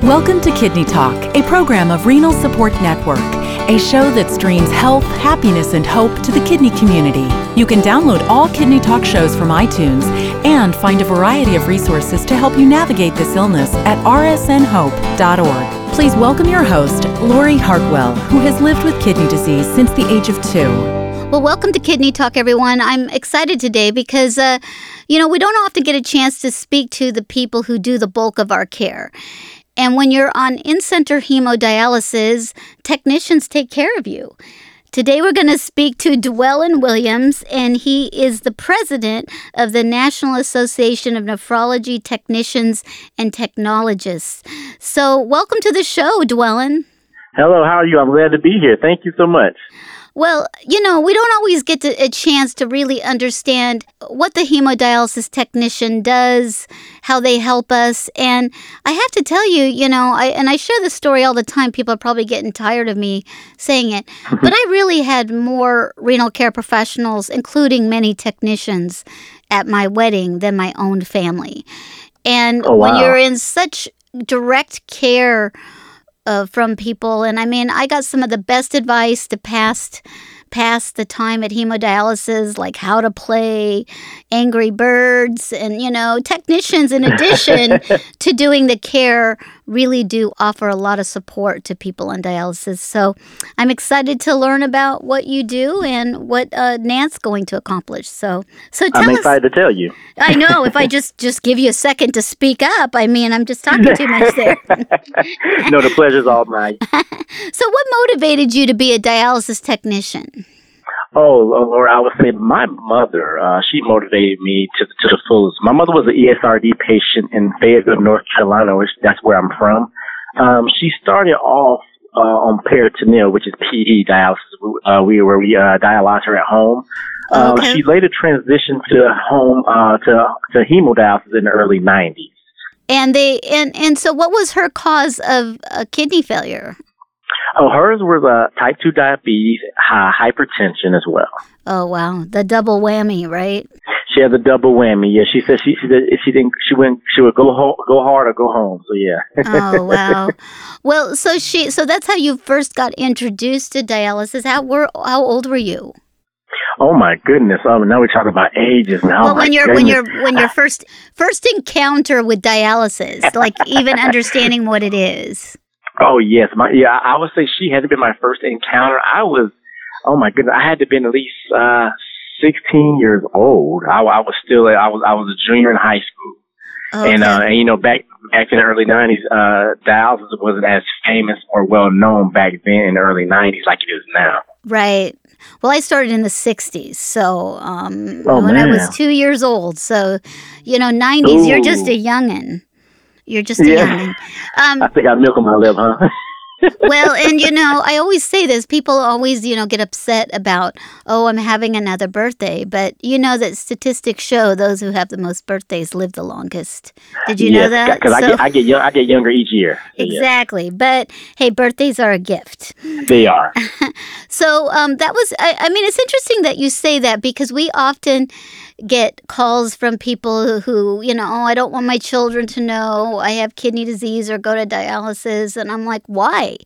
Welcome to Kidney Talk, a program of Renal Support Network, a show that streams health, happiness, and hope to the kidney community. You can download all Kidney Talk shows from iTunes and find a variety of resources to help you navigate this illness at rsnhope.org. Please welcome your host, Lori Hartwell, who has lived with kidney disease since the age of 2. Well, welcome to Kidney Talk, everyone. I'm excited today because, we don't often get a chance to speak to the people who do the bulk of our care. And when you're on in-center hemodialysis, technicians take care of you. Today we're going to speak to Dwellyn Williams, and he is the president of the National Association of Nephrology Technicians and Technologists. So welcome to the show, Dwellyn. Hello, how are you? I'm glad to be here. Thank you so much. Well, we don't always get a chance to really understand what the hemodialysis technician does, how they help us. And I have to tell you, I share this story all the time. People are probably getting tired of me saying it. But I really had more renal care professionals, including many technicians, at my wedding than my own family. And when you're in such direct care from people. And I got some of the best advice to pass the time at hemodialysis, like how to play Angry Birds. And, technicians, in addition to doing the care, really do offer a lot of support to people on dialysis. So I'm excited to learn about what you do and what Nant's going to accomplish. So tell us. I'm excited to tell you. I know. If I just give you a second to speak up, I'm just talking too much there. No, the pleasure's all mine. So what motivated you to be a dialysis technician? Oh, Laura, I would say my mother, she motivated me to the fullest. My mother was an ESRD patient in Fayetteville, North Carolina, which that's where I'm from. She started off on peritoneal, which is PD dialysis. We dialyze her at home. Okay. She later transitioned to home to hemodialysis in the early 90s. And so what was her cause of kidney failure? Oh, hers was type 2 diabetes, hypertension as well. Oh, wow. The double whammy, right? She had the double whammy. Yeah, she said she would go hard or go home. So yeah. Oh, wow. Well, so that's how you first got introduced to dialysis. How old were you? Oh my goodness! Now we're talking about ages now. Well, when your first encounter with dialysis, like even understanding what it is. Oh yes, I would say she had to be my first encounter. Oh my goodness, I had to have been at least 16 years old. I was a junior in high school, Okay. and back in the early 90s, dialysis wasn't as famous or well known back then in the early 90s like it is now. Right. Well, I started in the 60s, so when I was 2 years old. So, 90s, Ooh. You're just a youngin'. You're just a youngin'. I think I got milk on my lip, huh? Well, and I always say this. People always, get upset about, I'm having another birthday. But you know that statistics show those who have the most birthdays live the longest. Did you know that? Because I get younger each year. Exactly. Yeah. But hey, birthdays are a gift. They are. So that was. It's interesting that you say that because we often get calls from people who, I don't want my children to know I have kidney disease or go to dialysis. And I'm like, why?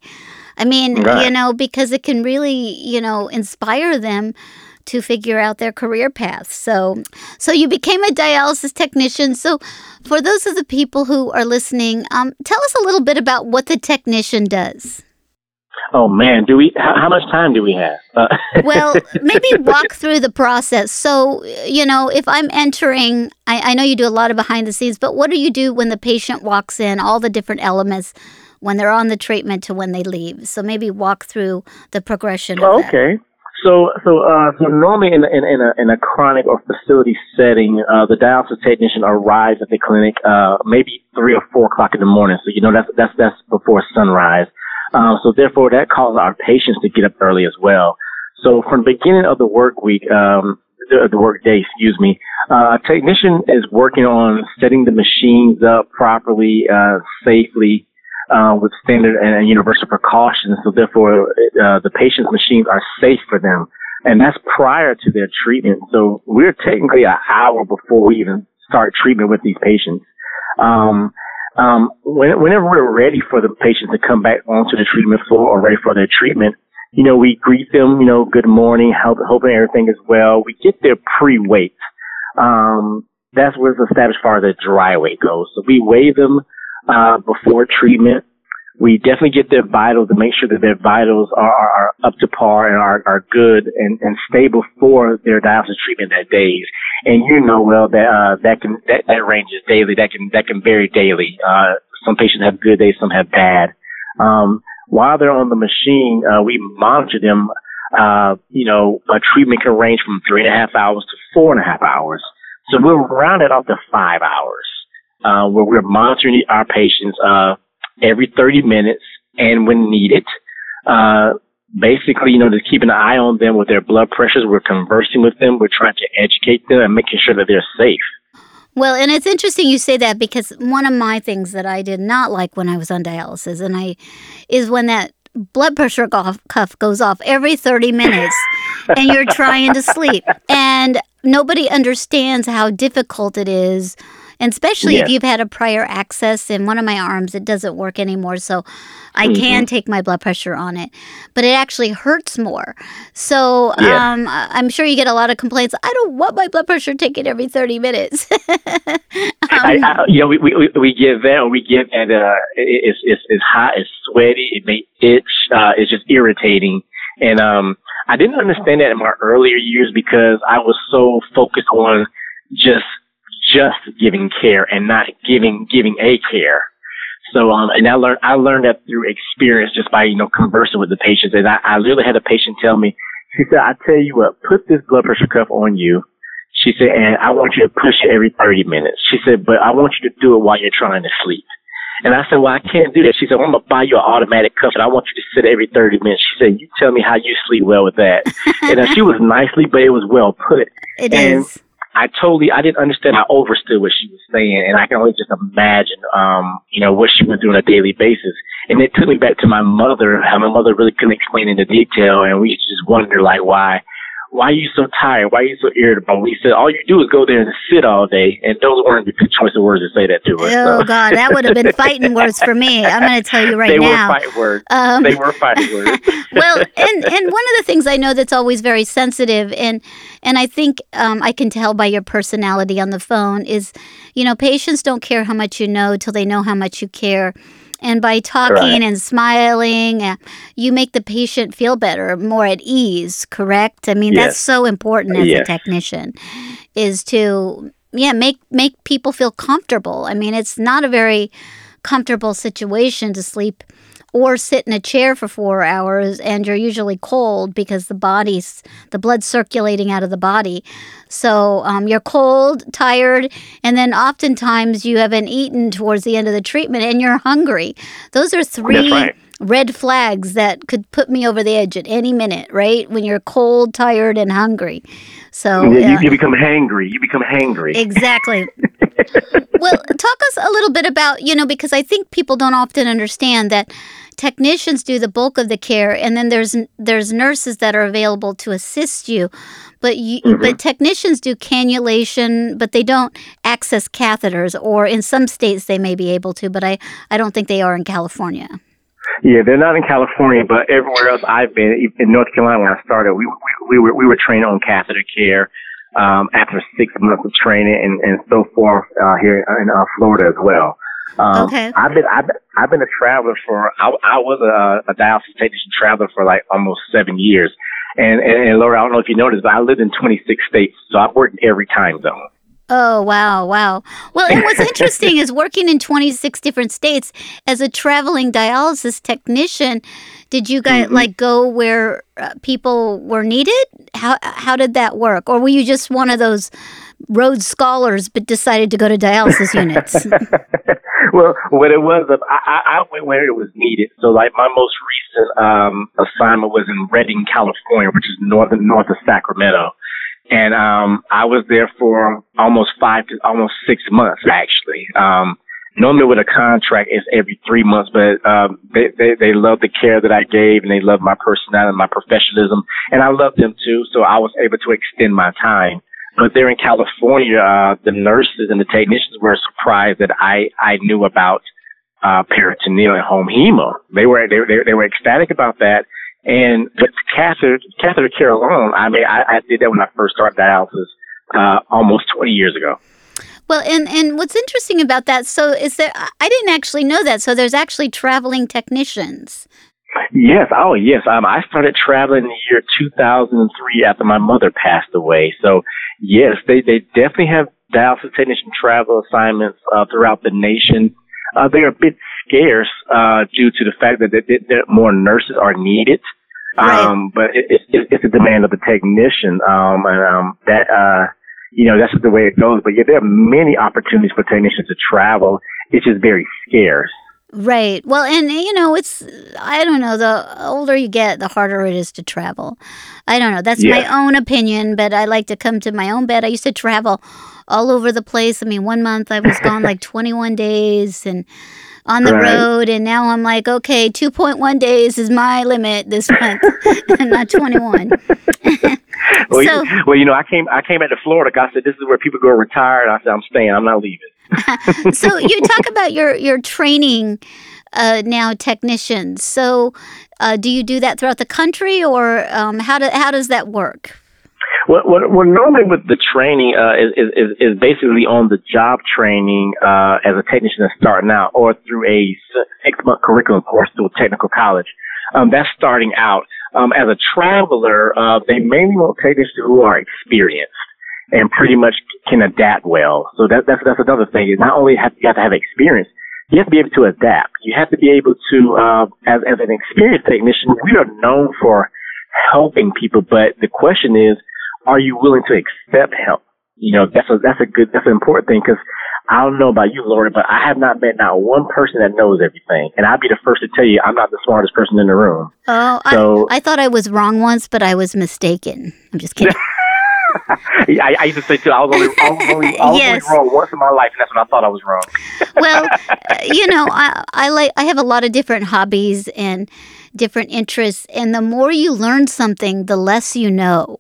Right. Because it can really, inspire them to figure out their career path. So you became a dialysis technician. So for those of the people who are listening, tell us a little bit about what the technician does. Oh, man, how much time do we have? Well, maybe walk through the process. So, if I'm entering, I know you do a lot of behind the scenes, but what do you do when the patient walks in, all the different elements, when they're on the treatment to when they leave? So maybe walk through the progression of that. Okay. So normally in a chronic or facility setting, the dialysis technician arrives at the clinic, maybe 3 or 4 o'clock in the morning. So, that's before sunrise. So therefore, that causes our patients to get up early as well. So from the beginning of the work week, the work day, a technician is working on setting the machines up properly, safely, with standard and universal precautions. So therefore, the patient's machines are safe for them. And that's prior to their treatment. So we're technically an hour before we even start treatment with these patients. whenever we're ready for the patient to come back onto the treatment floor or ready for their treatment, we greet them, good morning, hoping everything is well. We get their pre-weight. That's where it's established as far as the dry weight goes. So we weigh them before treatment. We definitely get their vitals to make sure that their vitals are up to par and are good and stable for their dialysis treatment that days. And that ranges daily. That can vary daily. Some patients have good days, some have bad. While they're on the machine, we monitor them. A treatment can range from 3.5 hours to 4.5 hours. So we'll round it off to 5 hours, where we're monitoring our patients, every 30 minutes and when needed. Basically, to keep an eye on them with their blood pressures. We're conversing with them. We're trying to educate them and making sure that they're safe. Well, and it's interesting you say that, because one of my things that I did not like when I was on dialysis is when that blood pressure cuff goes off every 30 minutes and you're trying to sleep. And nobody understands how difficult it is. And especially if you've had a prior access in one of my arms, it doesn't work anymore. So I can take my blood pressure on it, but it actually hurts more. So I'm sure you get a lot of complaints. I don't want my blood pressure taken every 30 minutes. We give that. We give, and it's hot, it's sweaty, it may itch, it's just irritating. And I didn't understand that in my earlier years because I was so focused on just giving care and not giving a care. So, and I learned that through experience just by, conversing with the patients. And I literally had a patient tell me, she said, I tell you what, put this blood pressure cuff on you. She said, and I want you to push it every 30 minutes. She said, but I want you to do it while you're trying to sleep. And I said, well, I can't do that. She said, well, I'm going to buy you an automatic cuff and I want you to sit every 30 minutes. She said, you tell me how you sleep well with that. And she was nicely, but it was well put. It is. I didn't understand. I overstood what she was saying, and I can only just imagine, what she was doing on a daily basis. And it took me back to my mother, how my mother really couldn't explain into detail, and we just wonder, like, why are you so tired? Why are you so irritable? We said, all you do is go there and sit all day, and those weren't the good choice of words to say that to her. Oh, God, that would have been fighting words for me. I'm going to tell you right now. They were fighting words. Well, and one of the things I know that's always very sensitive, and I think I can tell by your personality on the phone is, patients don't care how much you know till they know how much you care. And by talking and smiling, you make the patient feel better, more at ease, correct? I mean, that's so important as a technician, is to, make people feel comfortable. I mean, it's not a very comfortable situation to sleep or sit in a chair for 4 hours, and you're usually cold because the blood's circulating out of the body. So you're cold, tired, and then oftentimes you haven't eaten towards the end of the treatment and you're hungry. Those are three red flags that could put me over the edge at any minute, right? When you're cold, tired, and hungry. So you become hangry. Exactly. Well, talk us a little bit about, because I think people don't often understand that technicians do the bulk of the care, and then there's nurses that are available to assist you. But but technicians do cannulation, but they don't access catheters, or in some states they may be able to, but I don't think they are in California. Yeah, they're not in California, but everywhere else I've been, in North Carolina when I started, we were trained on catheter care after 6 months of training and so forth here in Florida as well. Okay. I've been a traveler I was a dialysis technician traveler for like almost 7 years. And Laura, I don't know if you noticed, but I lived in 26 states, so I've worked in every time zone. Oh, wow. Well, and what's interesting is working in 26 different states as a traveling dialysis technician, did you guys go where people were needed? How did that work? Or were you just one of those Rhodes Scholars but decided to go to dialysis units? Well, what it was, I went where it was needed. So, like, my most recent assignment was in Redding, California, which is north of Sacramento. And I was there for almost 6 months, actually. Normally with a contract, it's every 3 months, but they loved the care that I gave, and they loved my personality and my professionalism, and I loved them too, so I was able to extend my time. But there in California, the nurses and the technicians were surprised that I knew about peritoneal and home hemo. They were ecstatic about that. And with catheter care alone, I mean, I did that when I first started dialysis almost 20 years ago. Well, and what's interesting about that, so is there, I didn't actually know that, so there's actually traveling technicians. Yes. Oh, yes. I started traveling in the year 2003 after my mother passed away. So, yes, they definitely have dialysis technician travel assignments throughout the nation. They are a bit scarce due to the fact that more nurses are needed. Right. But it's a demand of the technician, that's just the way it goes. But yeah, there are many opportunities for technicians to travel. It's just very scarce. Right. Well, and, it's, I don't know, the older you get, the harder it is to travel. I don't know. That's my own opinion, but I like to come to my own bed. I used to travel all over the place. I mean, 1 month I was gone like 21 days and on the road, and now I'm like, okay, 2.1 days is my limit this month, not 21. I came back to Florida. I said, this is where people go retire. And I said, I'm staying. I'm not leaving. So you talk about your training now, technicians. So do you do that throughout the country, or how does that work? Well, normally with the training is basically on the job training as a technician that's starting out, or through a 6-month curriculum course through a technical college. That's starting out. As a traveler, they mainly want technicians who are experienced and pretty much can adapt well. So that's another thing. Is not only you have to have experience, you have to be able to adapt. You have to be able to, as an experienced technician, we are known for helping people, but the question is, are you willing to accept help? That's an important thing, because I don't know about you, Lori, but I have not met not one person that knows everything. And I'll be the first to tell you I'm not the smartest person in the room. Oh, so, I thought I was wrong once, but I was mistaken. I'm just kidding. I used to say, too, I was only wrong once in my life, and that's when I thought I was wrong. Well, I have a lot of different hobbies and different interests, and the more you learn something, the less you know.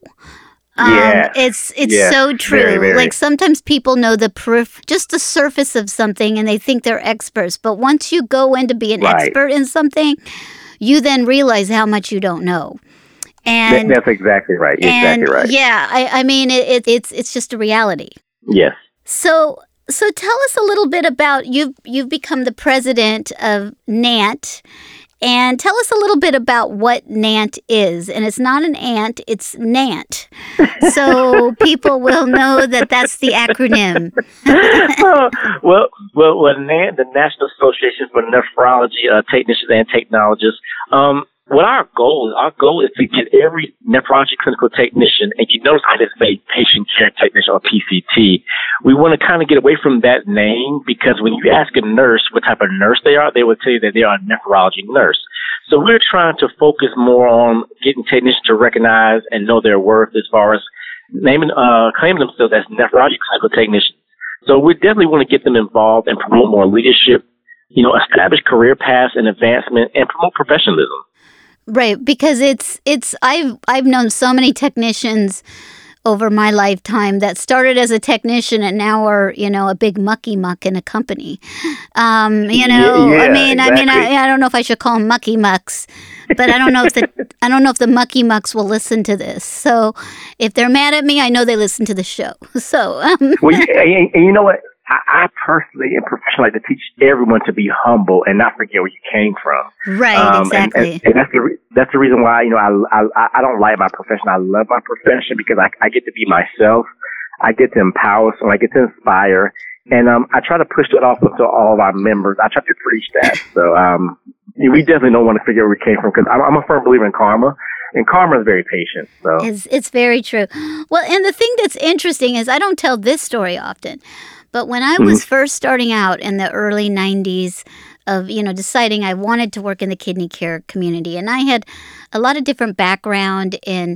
It's so true. Very, very. Like sometimes people know just the surface of something and they think they're experts. But once you go in to be an expert in something, you then realize how much you don't know. And that's exactly right. Exactly right. Yeah, I mean it's just a reality. Yes. So tell us a little bit about you've become the president of NANT. And tell us a little bit about what NANT is. And it's not an ant, it's NANT. So people will know that that's the acronym. Well, NANT, the National Association for Nephrology Technicians and Technologists, what our goal is to get every nephrology clinical technician, and you notice I just say patient care technician or PCT. We want to kind of get away from that name, because when you ask a nurse what type of nurse they are, they will tell you that they are a nephrology nurse. So we're trying to focus more on getting technicians to recognize and know their worth as far as claiming themselves as nephrology clinical technicians. So we definitely want to get them involved and promote more leadership, establish career paths and advancement, and promote professionalism. Right, because I've known so many technicians over my lifetime that started as a technician and now are, a big mucky muck in a company. Exactly. I don't know if I should call them mucky mucks, but I don't know if the mucky mucks will listen to this. So if they're mad at me, I know they listen to the show. So well, and you know what? I personally and professionally like to teach everyone to be humble and not forget where you came from. Right, exactly. And that's the reason why, I don't like my profession. I love my profession because I get to be myself. I get to empower someone. I get to inspire. And I try to push that off to all of our members. I try to preach that. So we definitely don't want to forget where we came from, because I'm a firm believer in karma. And karma is very patient. So it's very true. Well, and the thing that's interesting is I don't tell this story often, but when I was first starting out in the early 90s of, deciding I wanted to work in the kidney care community, and I had a lot of different background in,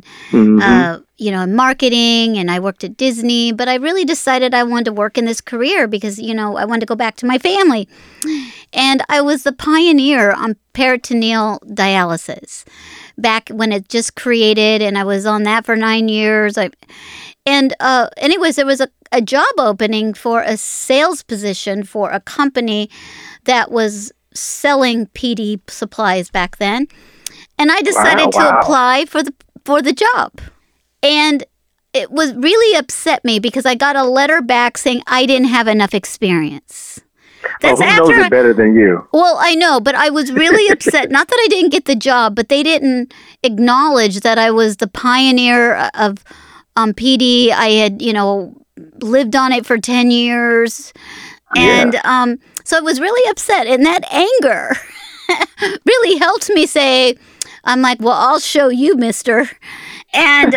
marketing, and I worked at Disney, but I really decided I wanted to work in this career because, I wanted to go back to my family. And I was the pioneer on peritoneal dialysis back when it just created, and I was on that for 9 years. And anyways, there was a job opening for a sales position for a company that was selling PD supplies back then. And I decided to apply for the job. And it was really upset me because I got a letter back saying I didn't have enough experience. Who knows it better than you? Well, I know, but I was really upset. Not that I didn't get the job, but they didn't acknowledge that I was the pioneer of PD. I had, lived on it for 10 years. And so I was really upset. And that anger really helped me say, I'm like, well, I'll show you, mister. And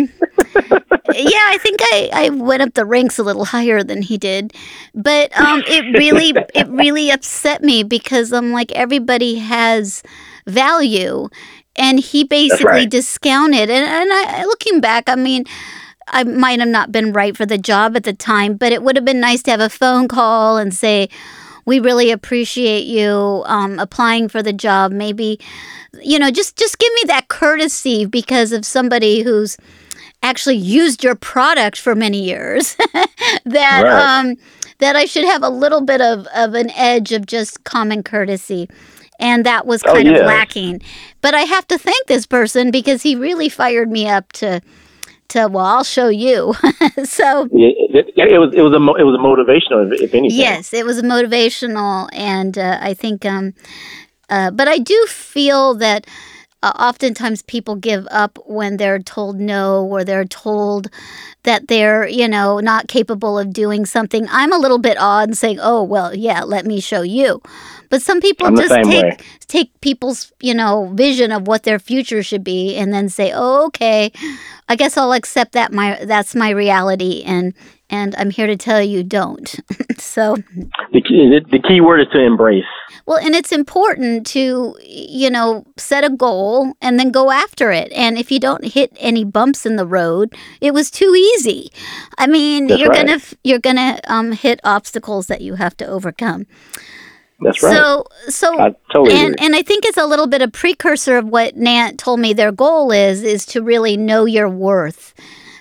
I think I went up the ranks a little higher than he did. But it really upset me because I'm like, everybody has value. And he basically discounted. And I, looking back, I mean, I might have not been right for the job at the time, but it would have been nice to have a phone call and say, we really appreciate you applying for the job. Maybe, just give me that courtesy because of somebody who's actually used your product for many years. that I should have a little bit of an edge of just common courtesy. And that was kind of lacking. But I have to thank this person because he really fired me up to well, I'll show you. So it was a motivational, if anything. Yes, it was a motivational, and I think, but I do feel that oftentimes people give up when they're told no, or they're told that they're, not capable of doing something. I'm a little bit odd saying, oh, well, yeah, let me show you. But some people just take people's, vision of what their future should be and then say, oh, okay, I guess I'll accept that that's my reality, and I'm here to tell you don't. So the key word is to embrace. Well, and it's important to, set a goal and then go after it. And if you don't hit any bumps in the road, it was too easy. I mean, you're gonna hit obstacles that you have to overcome. That's right. So I totally agree. And I think it's a little bit of precursor of what Nant told me their goal is to really know your worth.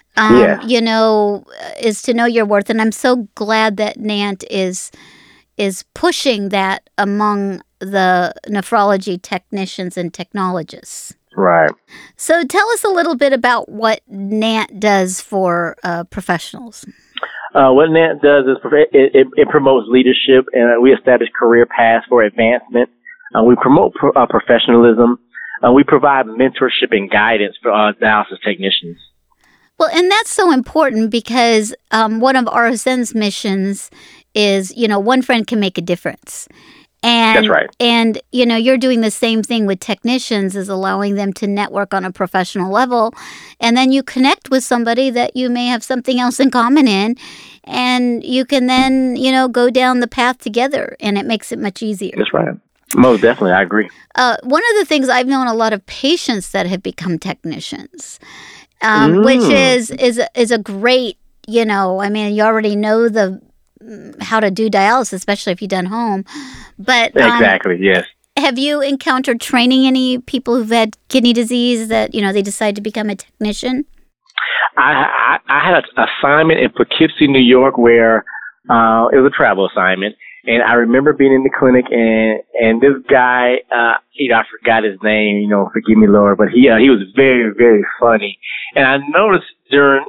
Is to know your worth. And I'm so glad that Nant is pushing that among the nephrology technicians and technologists. Right. So tell us a little bit about what Nant does for professionals. What NANT does is it promotes leadership, and we establish career paths for advancement. We promote professionalism. We provide mentorship and guidance for dialysis technicians. Well, and that's so important because one of RSN's missions is, one friend can make a difference. And, that's right. And, you're doing the same thing with technicians, is allowing them to network on a professional level. And then you connect with somebody that you may have something else in common in. And you can then, go down the path together. And it makes it much easier. That's right. Most definitely. I agree. One of the things, I've known a lot of patients that have become technicians, which is a great, you already know how to do dialysis, especially if you've done home. But exactly, yes. Have you encountered training any people who've had kidney disease that they decide to become a technician? I had an assignment in Poughkeepsie, New York, where it was a travel assignment, and I remember being in the clinic, and this guy, I forgot his name, forgive me, Lord, but he was very, very funny, and I noticed during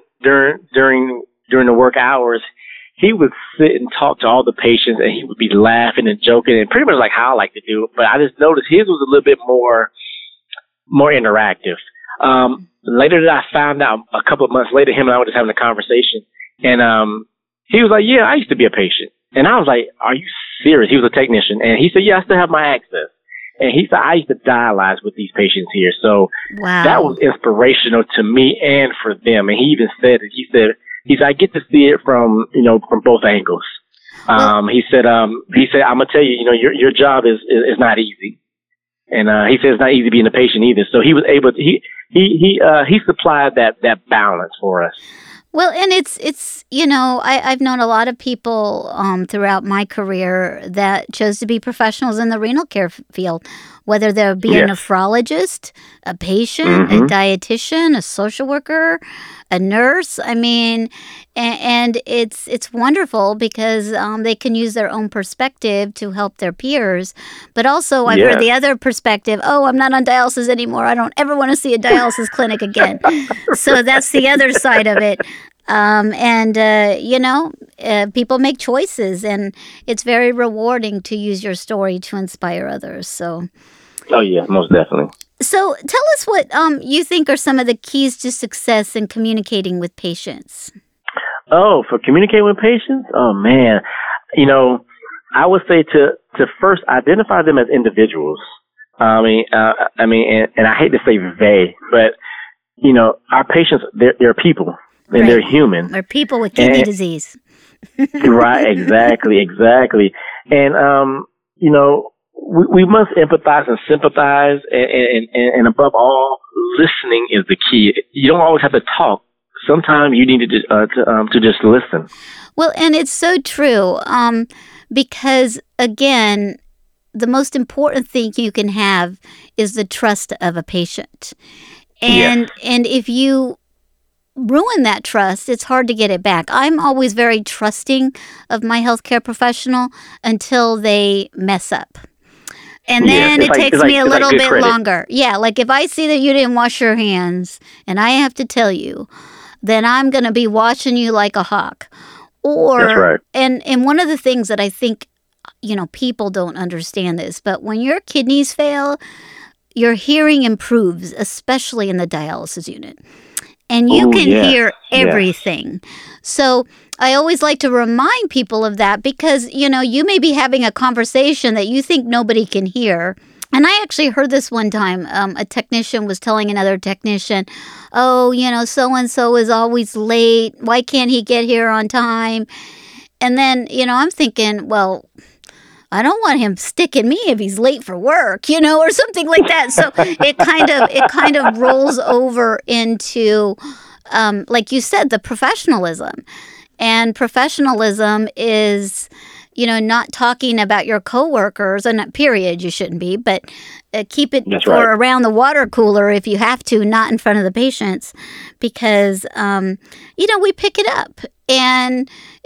the work hours, he would sit and talk to all the patients, and he would be laughing and joking, and pretty much like how I like to do it. But I just noticed his was a little bit more interactive. Later that I found out, a couple of months later, him and I were just having a conversation, and he was like, "Yeah, I used to be a patient," and I was like, "Are you serious?" He was a technician, and he said, "Yeah, I still have my access." And he said, "I used to dialyze with these patients here," so that was inspirational to me and for them. And he even said it. He said, I get to see it from both angles. He said, I'm gonna tell you, your job is not easy, and he said it's not easy being a patient either. So he was able to he supplied that balance for us. Well, and it's I've known a lot of people throughout my career that chose to be professionals in the renal care field. whether there be a nephrologist, a patient, a dietitian, a social worker, a nurse. I mean, and it's wonderful because they can use their own perspective to help their peers. But also, I've heard the other perspective. Oh, I'm not on dialysis anymore. I don't ever want to see a dialysis clinic again. So that's the other side of it. People make choices, and it's very rewarding to use your story to inspire others. So, oh yeah, most definitely. So, tell us what you think are some of the keys to success in communicating with patients. Oh, for communicating with patients? Oh man, I would say to first identify them as individuals. And I hate to say they, but our patients, they're people. And they're human. They're people with kidney disease. Right, exactly. And, we must empathize and sympathize, and above all, listening is the key. You don't always have to talk. Sometimes you need to just listen. Well, and it's so true, because, again, the most important thing you can have is the trust of a patient. And if you ruin that trust, it's hard to get it back. I'm always very trusting of my healthcare professional until they mess up. And then it takes me a little bit longer. Yeah, like if I see that you didn't wash your hands and I have to tell you, then I'm going to be watching you like a hawk. That's right. And one of the things that I think, people don't understand this, but when your kidneys fail, your hearing improves, especially in the dialysis unit. And you can hear everything. So I always like to remind people of that because, you may be having a conversation that you think nobody can hear. And I actually heard this one time. A technician was telling another technician, oh, so-and-so is always late. Why can't he get here on time? And then, I'm thinking, well, I don't want him sticking me if he's late for work, or something like that. So it kind of rolls over into, like you said, the professionalism. And professionalism is, not talking about your coworkers, and period, you shouldn't be, but keep it around the water cooler if you have to, not in front of the patients, because, we pick it up. And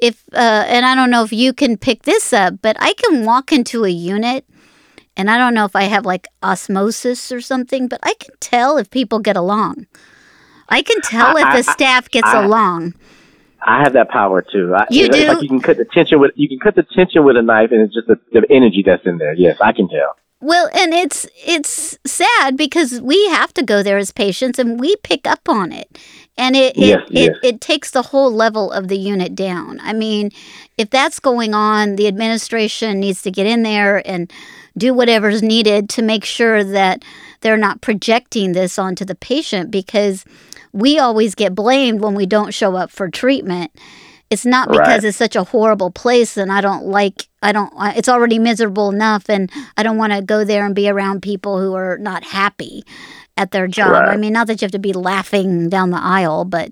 and I don't know if you can pick this up, but I can walk into a unit, and I don't know if I have like osmosis or something, but I can tell if people get along. I can tell if the staff gets along. I have that power too. You do? Like you can cut the tension with a knife, and it's just the energy that's in there. Yes, I can tell. Well, and it's sad because we have to go there as patients, and we pick up on it. And it takes the whole level of the unit down. I mean, if that's going on, the administration needs to get in there and do whatever's needed to make sure that they're not projecting this onto the patient, because we always get blamed when we don't show up for treatment. It's not because it's such a horrible place and it's already miserable enough, and I don't want to go there and be around people who are not happy at their job. Right. I mean, not that you have to be laughing down the aisle, but,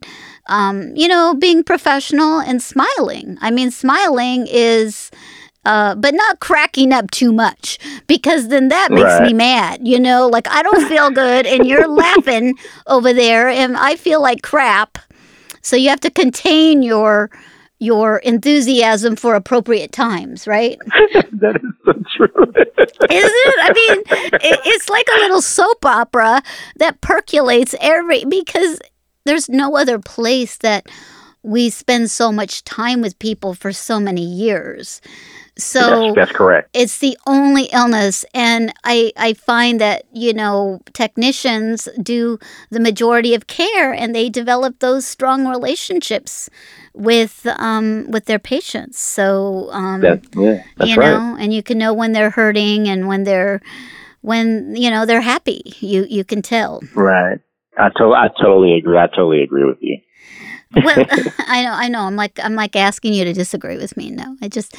being professional and smiling. I mean, smiling is, but not cracking up too much, because then that makes me mad, like I don't feel good and you're laughing over there and I feel like crap. So you have to contain your enthusiasm for appropriate times, right? That is so true. Isn't it? I mean, it's like a little soap opera that percolates because there's no other place that we spend so much time with people for so many years. So that's correct. It's the only illness. And I find that, technicians do the majority of care, and they develop those strong relationships with their patients. So, that's right. And you can know when they're hurting and when they're happy. You can tell. Right. I totally agree. I totally agree with you. Well, I know. I'm like asking you to disagree with me. No, I'm just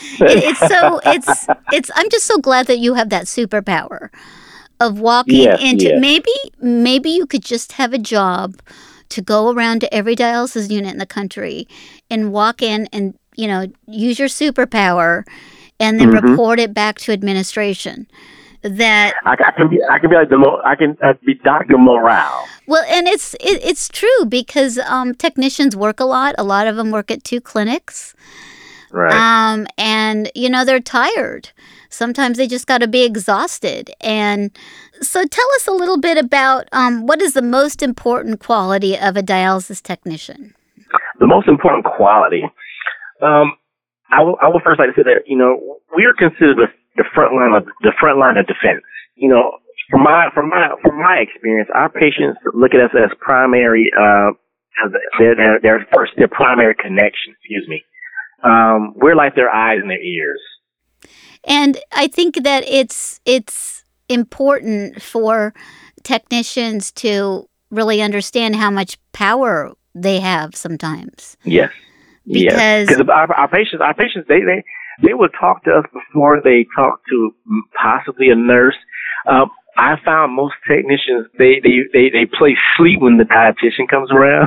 so glad that you have that superpower of walking into. Maybe you could just have a job to go around to every dialysis unit in the country and walk in and, use your superpower and then report it back to administration. that I can be like I can be Dr. Morale. well, and it's true because technicians work a lot. A lot of them work at 2 clinics. Right. And they're tired. Sometimes they just got to be exhausted. And so tell us a little bit about what is the most important quality of a dialysis technician? The most important quality. I will first like to say that we are considered the front line of defense. From my experience, our patients look at us as primary as their primary connection. Excuse me. We're like their eyes and their ears. And I think that it's important for technicians to really understand how much power they have sometimes. Yes. Because our patients, they will talk to us before they talk to possibly a nurse. I found most technicians, they play sleep when the dietitian comes around.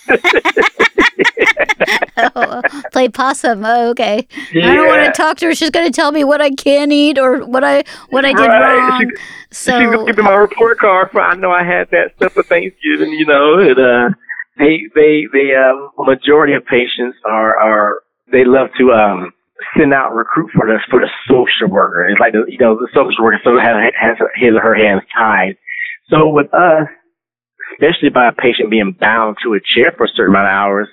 Play possum. Oh, okay. Yeah. I don't want to talk to her. She's going to tell me what I can eat or what I did wrong. She's going to give me my report card for I know I had that stuff for Thanksgiving, and majority of patients they love to send out recruit for the social worker. It's like the social worker so has his or her hands tied. So with us, especially by a patient being bound to a chair for a certain amount of hours,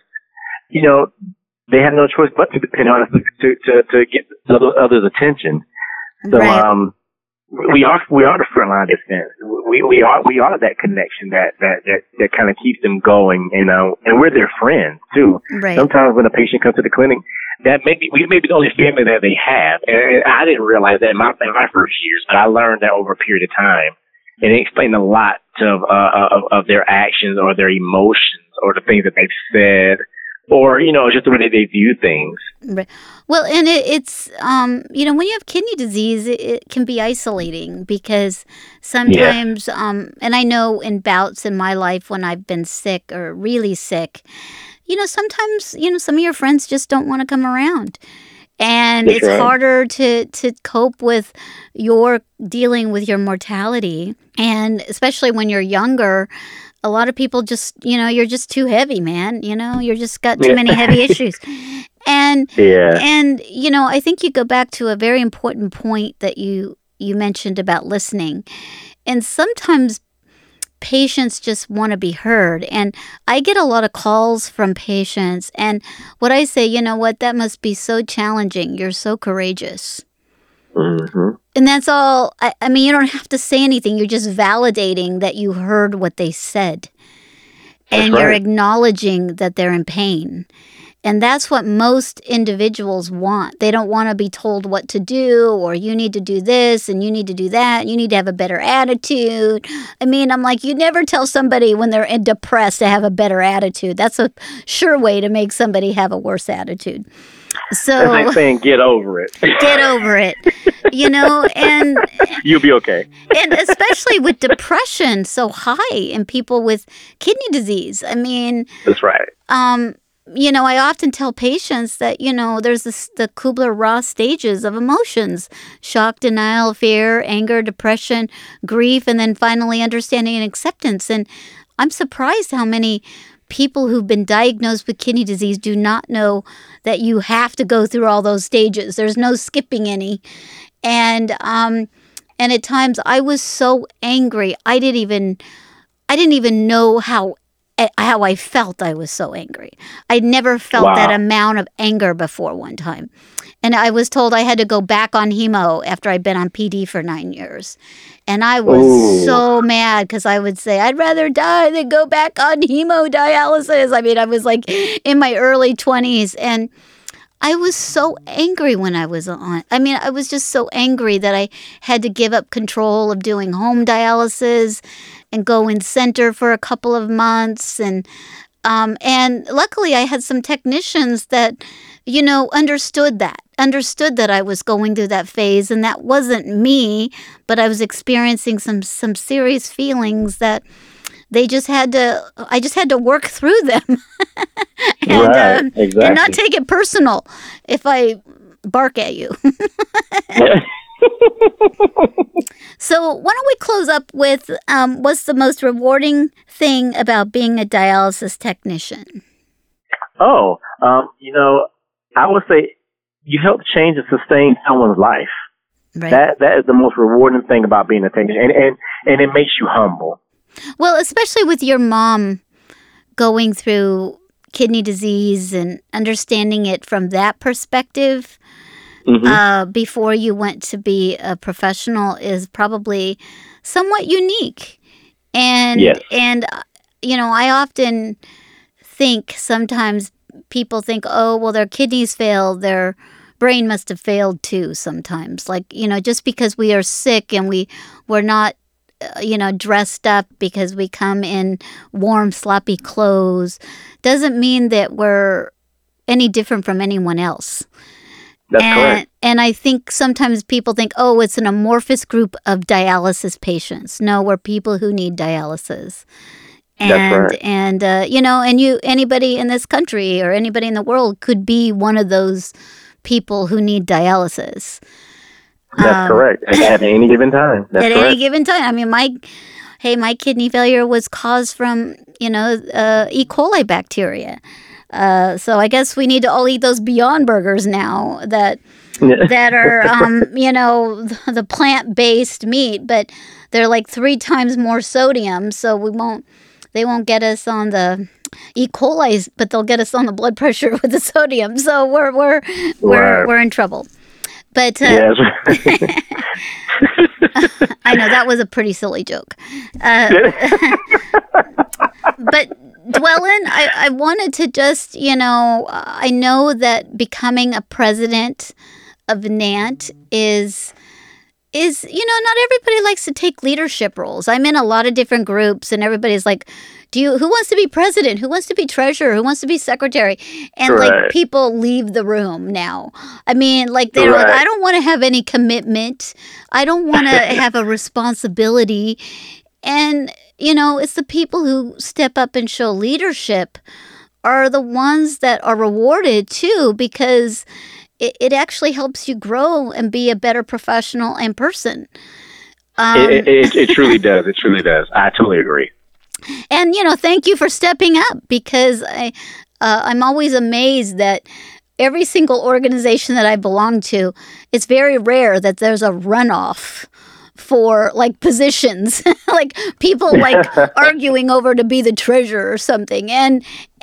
they have no choice but to depend on us to get others' attention. So right. we are the front line defense. We are that connection that kind of keeps them going, and we're their friends too. Right. Sometimes when a patient comes to the clinic, we may be the only family that they have, and I didn't realize that in my first years, but I learned that over a period of time, and it explained a lot of their actions or their emotions or the things that they've said. Or, just the way they view things. Right. Well, and it's, when you have kidney disease, it can be isolating because sometimes, and I know in bouts in my life when I've been sick or really sick, sometimes, some of your friends just don't want to come around. And That's it's right. harder to cope with your dealing with your mortality. And especially when you're younger, a lot of people just, you're just too heavy, man. You're just got too many heavy issues. And, I think you go back to a very important point that you mentioned about listening. And sometimes patients just want to be heard. And I get a lot of calls from patients. And what I say, that must be so challenging. You're so courageous. Mm-hmm. And that's all. I mean, you don't have to say anything. You're just validating that you heard what they said. And you're acknowledging that they're in pain. And that's what most individuals want. They don't want to be told what to do, or you need to do this and you need to do that. You need to have a better attitude. I mean, I'm like, you never tell somebody when they're depressed to have a better attitude. That's a sure way to make somebody have a worse attitude. So it's like saying, get over it. Get over it. And you'll be okay. And especially with depression so high in people with kidney disease. I mean, that's right. I often tell patients that, there's the Kubler-Ross stages of emotions: shock, denial, fear, anger, depression, grief, and then finally understanding and acceptance. And I'm surprised how many people who've been diagnosed with kidney disease do not know that you have to go through all those stages. There's no skipping any. And at times I was so angry. I didn't even know how I felt. I was so angry. I'd never felt that amount of anger before one time. And I was told I had to go back on hemo after I'd been on PD for 9 years. And I was so mad because I would say, I'd rather die than go back on hemodialysis. I mean, I was like in my early 20s. And I was so angry when I was on. I mean, I was just so angry that I had to give up control of doing home dialysis and go in center for a couple of months. And luckily I had some technicians that, understood that I was going through that phase, and that wasn't me, but I was experiencing some serious feelings that I just had to work through them. And, exactly. And not take it personal if I bark at you. So why don't we close up with what's the most rewarding thing about being a dialysis technician? Oh, I would say you help change and sustain someone's life. Right. That is the most rewarding thing about being a technician, and it makes you humble. Well, especially with your mom going through kidney disease and understanding it from that perspective. Before you went to be a professional is probably somewhat unique. And, yes. And I often think sometimes people think, oh, well, their kidneys failed, their brain must have failed too sometimes. Like, just because we are sick and we're not, dressed up because we come in warm, sloppy clothes doesn't mean that we're any different from anyone else. That's correct. And I think sometimes people think, oh, it's an amorphous group of dialysis patients. No, we're people who need dialysis. And, that's right. And, anybody in this country or anybody in the world could be one of those people who need dialysis. That's correct. At any given time. That's correct. Any given time. I mean, my kidney failure was caused from, E. coli bacteria. So I guess we need to all eat those Beyond Burgers now that are, the plant-based meat, but they're like 3 times more sodium. So they won't get us on the E. coli, but they'll get us on the blood pressure with the sodium. So we're in trouble. But yes. I know that was a pretty silly joke. But Dwellyn, I wanted to just, I know that becoming a president of NANT is not everybody likes to take leadership roles. I'm in a lot of different groups and everybody's like, who wants to be president? Who wants to be treasurer? Who wants to be secretary? And like people leave the room now. I mean, like they're like, I don't want to have any commitment. I don't want to have a responsibility. And, it's the people who step up and show leadership are the ones that are rewarded too, because it actually helps you grow and be a better professional and person. It truly does. It truly does. I totally agree. And, thank you for stepping up, because I'm always amazed that every single organization that I belong to, it's very rare that there's a runoff for like positions, like people like arguing over to be the treasurer or something. And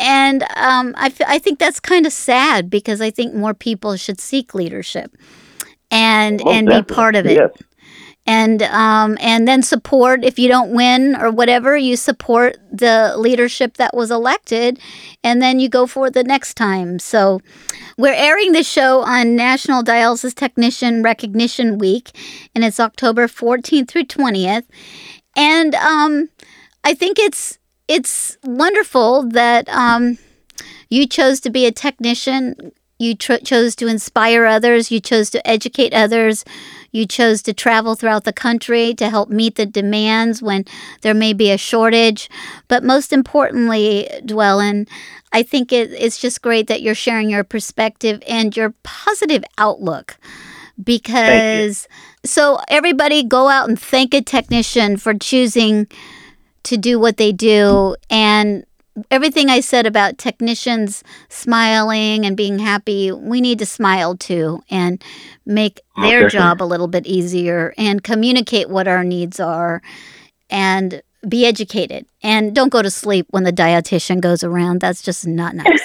I think that's kind of sad, because I think more people should seek leadership and be part of it. Yes. And then support, if you don't win or whatever, you support the leadership that was elected, and then you go for it the next time. So we're airing this show on National Dialysis Technician Recognition Week, and it's October 14th through 20th. And I think it's wonderful that you chose to be a technician. You chose to inspire others. You chose to educate others. You chose to travel throughout the country to help meet the demands when there may be a shortage. But most importantly, Dwellyn, I think it's just great that you're sharing your perspective and your positive outlook. Because so everybody go out and thank a technician for choosing to do what they do. And everything I said about technicians smiling and being happy, we need to smile too and make their job a little bit easier and communicate what our needs are and be educated. And don't go to sleep when the dietitian goes around. That's just not nice.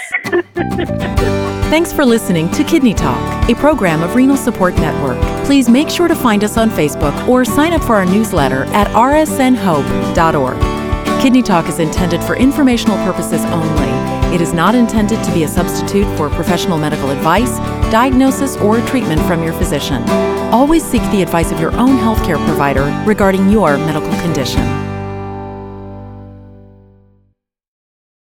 Thanks for listening to Kidney Talk, a program of Renal Support Network. Please make sure to find us on Facebook or sign up for our newsletter at rsnhope.org. Kidney Talk is intended for informational purposes only. It is not intended to be a substitute for professional medical advice, diagnosis, or treatment from your physician. Always seek the advice of your own healthcare provider regarding your medical condition.